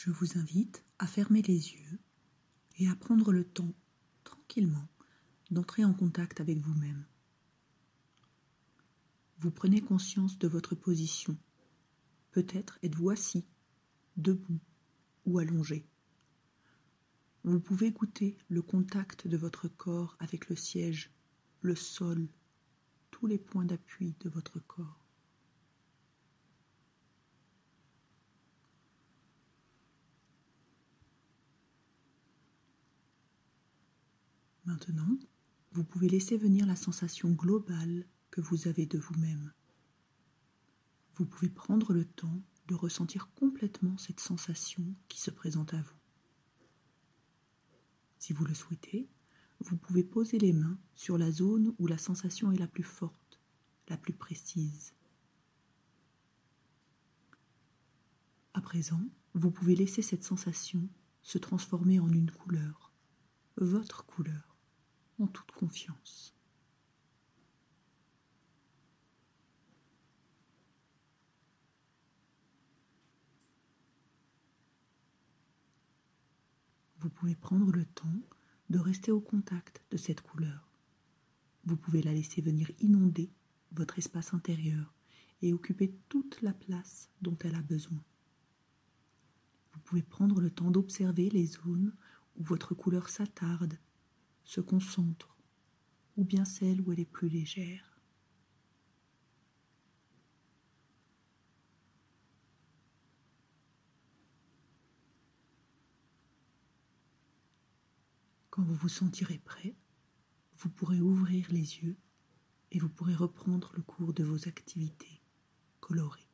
Je vous invite à fermer les yeux et à prendre le temps, tranquillement, d'entrer en contact avec vous-même. Vous prenez conscience de votre position. Peut-être êtes-vous assis, debout ou allongé. Vous pouvez goûter le contact de votre corps avec le siège, le sol, tous les points d'appui de votre corps. Maintenant, vous pouvez laisser venir la sensation globale que vous avez de vous-même. Vous pouvez prendre le temps de ressentir complètement cette sensation qui se présente à vous. Si vous le souhaitez, vous pouvez poser les mains sur la zone où la sensation est la plus forte, la plus précise. À présent, vous pouvez laisser cette sensation se transformer en une couleur, votre couleur, en toute confiance. Vous pouvez prendre le temps de rester au contact de cette couleur. Vous pouvez la laisser venir inonder votre espace intérieur et occuper toute la place dont elle a besoin. Vous pouvez prendre le temps d'observer les zones où votre couleur s'attarde, se concentre, ou bien celles où elle est plus légère. Quand vous vous sentirez prêt, vous pourrez ouvrir les yeux et vous pourrez reprendre le cours de vos activités colorées.